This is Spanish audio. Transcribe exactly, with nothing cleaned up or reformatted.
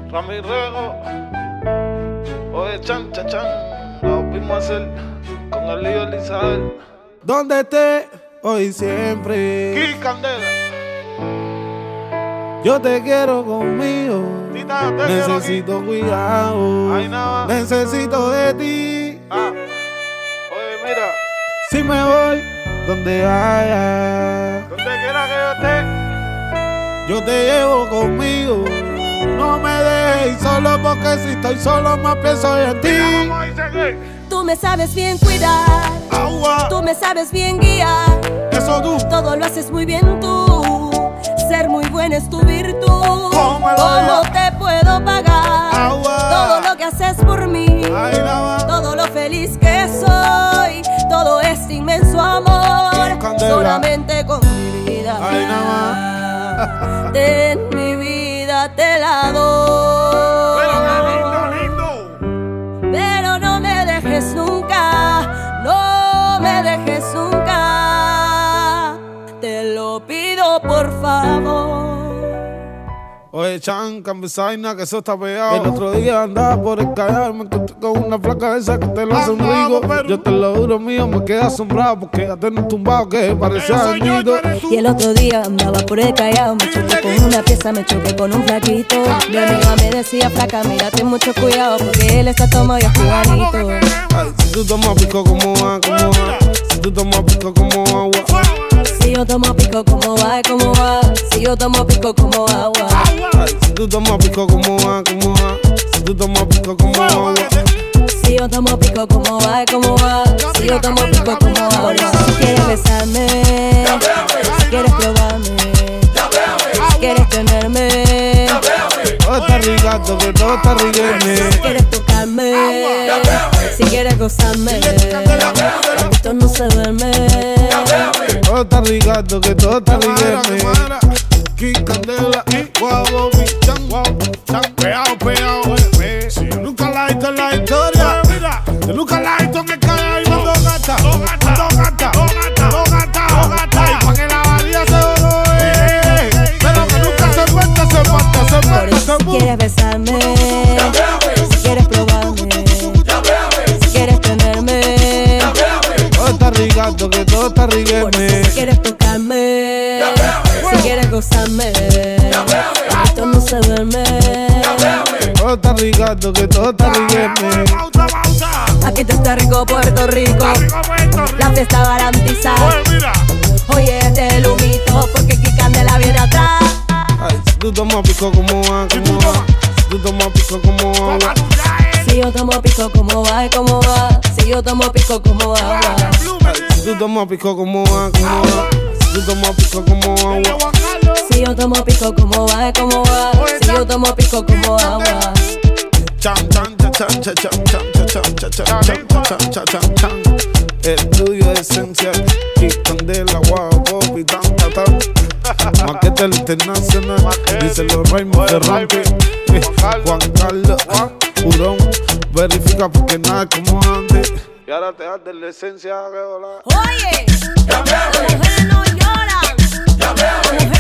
Ramirego. Oye, chan, chan, chan. Lo vimos hacer con el lío Elizabeth. Donde esté hoy siempre. Ki Candela. Yo te quiero conmigo. Tita, te Necesito cuidado. Ay, nada. Necesito de ti. Ah. Oye, mira. Si me voy donde vaya, Donde quiera que yo esté, yo te llevo conmigo. No me dejes ir solo, porque si estoy solo más pienso en ti. mira, vamos a seguir. Tú me sabes bien cuidar, Agua, tú me sabes bien guiar. eso tú. Todo lo haces muy bien tú. Ser muy buena es tu virtud. ¿Cómo lo ¿Cómo ves? te puedo pagar? Agua. Todo lo que haces por mí. Ay, nada. Todo lo feliz que soy. Todo este inmenso amor. Candela. Solamente con mi vida. Ay, nada. En mi vida te la doy. Pero qué lindo, lindo. Pero no me dejes nunca, no me dejes nunca. Te lo pido por favor. Oye, Chan, cambisaina, que eso está pegado. El otro día andaba por el Callao y me encontré con una flaca esa que te lo hace un Anda, rico. pero- Yo te lo juro mío, me quedé asombrado porque ya tengo un tumbado que parecía Eso soy yo, dañito. tú eres tú. Y el otro día andaba por el Callao, me choqué con una pieza, me choqué con un flaquito. Mi amiga me decía, flaca, mira, ten mucho cuidado porque él está tomado y es cubanito. Ay, si tú tomas pico como va, como va. Si tú tomas pico como agua. Si yo tomo pico, ¿cómo va? ¿Cómo va? Si yo tomo pico como agua. Ay, si tú tomas pico como va, como va. Si tú tomas pico como agua. Si yo tomo pico, ¿cómo va? ¿Cómo va? Si yo tomo pico como agua. Por eso si quieres besarme, si quieres probarme, si quieres tenerme, Todo está ricato, que todo está riqueme. si quieres tocarme, si quieres gozarme, esto no se duerme. Todo está ricato, que todo está riqueme. Ki Candela, guau, Chan, guau, Chan, pegado, pegado. Nunca la he visto en la historia. Yo nunca la he visto en el Callao y con dos gatas. Dos gatas, dos gatas, dos gatas, dos gatas. Y pa' que la varilla se oro, eh. Pero que nunca se muerta, se muerta, se Por muerta, eso se si muerta. quieres besarme, si quieres probarme, si quieres tenerme, Todo está ricato, que todo está por eso riqueme. si quieres tocarme, si quieres gozarme, esto no se duerme. Todo está ricato, que todo está riqueme. Pausa, pausa. Aquí te está rico Puerto Rico, Arriba, Puerto Rico. la fiesta garantizada. Oye, mira. Oye, este el humito, porque Ki Candela viene atrás. Ay, si tú tomas pico como va, como va. Si tú tomas pico como agua. Toma tu traje. Si yo tomo pico, ¿cómo va? ¿Cómo va? Si yo tomo pico, ¿cómo va? Ay, si tú tomas pico como va, como va. Si tú tomas pico como agua. Si yo tomo pico, ¿cómo va? ¿Cómo va? Si yo tomo pico, ¿cómo agua? Chan, chan, chan, chan, chan, chan, chan, chan, chan, chan, chan, chan, chan, chan, chan. El tuyo es esencial. Ki Candela, guau, Bobby, tan, tan, tan. Maqueta el internacional. Dice los Raymond Ferrante. Eh, Juan Carlos, Purón. Verifica porque nada es como antes. Y ahora te das de la esencia que volar. Oye, las mujeres no lloran, las mujeres